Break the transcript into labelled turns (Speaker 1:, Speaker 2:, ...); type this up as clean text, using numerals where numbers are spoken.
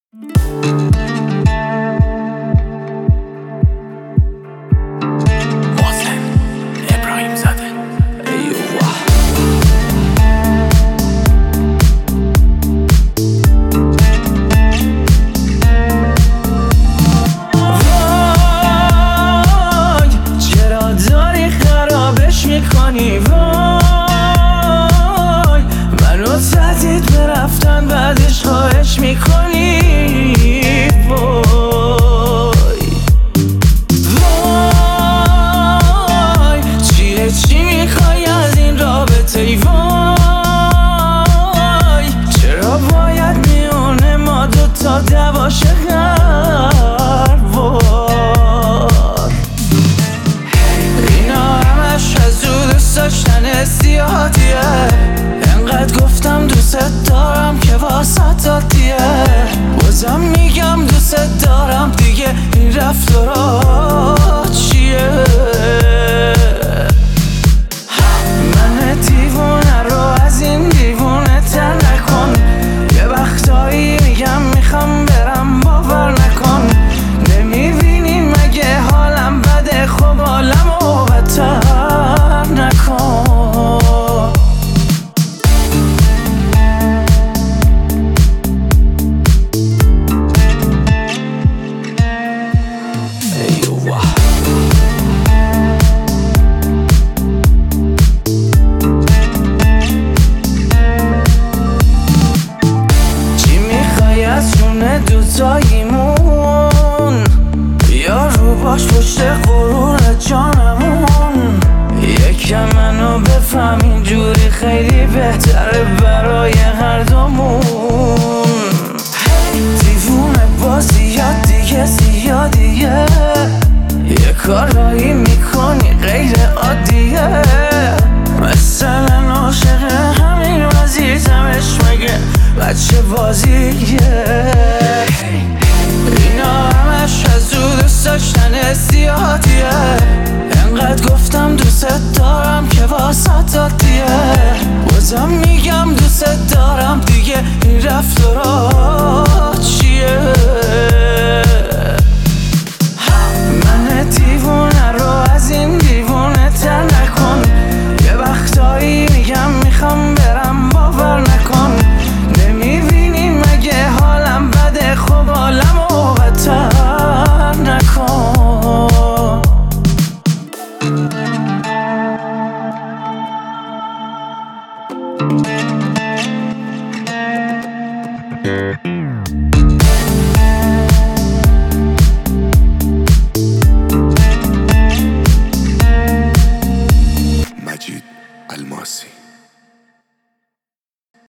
Speaker 1: میکنی وای، منو تهدید به رفتن بعدش خواهش میکنی وای وای، چیه چی میخوای از این رابطه ای وای، چرا باید میونه ما دوتا دعوا شه هر بار، اینا همش از داشتن سیاهاتیه، انقدر گفتم دوست دارم که واسط عادیه، بازم میگم دوست دارم دیگه این رفتارات چیه؟ من دیوونه رو از این دیوونه تر نکن، یه وقتایی میگم میخوام برم باور نکن، نمیبینی مگه حالم بده؟ خب حالمو بدتر نکن. چی میخوای از جون دوتاییمون، یا رو باش پشت غرور جانمون، یکم منو بفهم اینجوری خیلی بهتره برای هر دومون. دیوونه با زیادیه زیادیه، یه کارایی میکنی غیر عادیه، مثلا عاشق همین عزیزمش مگه بچه بازیه، اینا همش از دوست داشتن سیاهاتیه، انقدر گفتم دوست دارم که واسط عادیه، بازم میگم دوست دارم دیگه این رفتارات چیه؟ من دیوونه رو از این دیوونه تر نکن، یه وقتایی میگم میخوام برم باور نکن، نمیبینی مگه حالم بده؟ خب حالمو بدتر نکن.
Speaker 2: مجید الماسی.